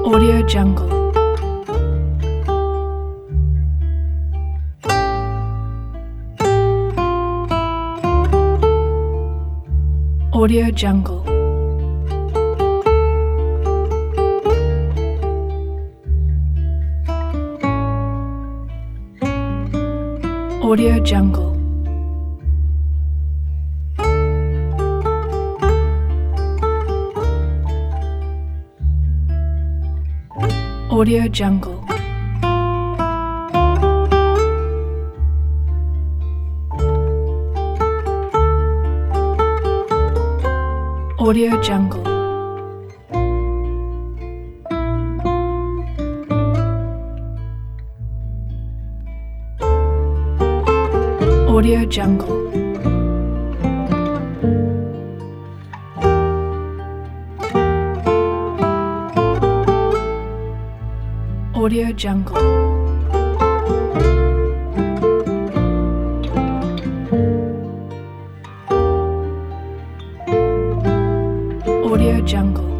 Audio Jungle. Audio Jungle. Audio Jungle. Audio Jungle. Audio Jungle. Audio Jungle. Audio Jungle. Audio Jungle.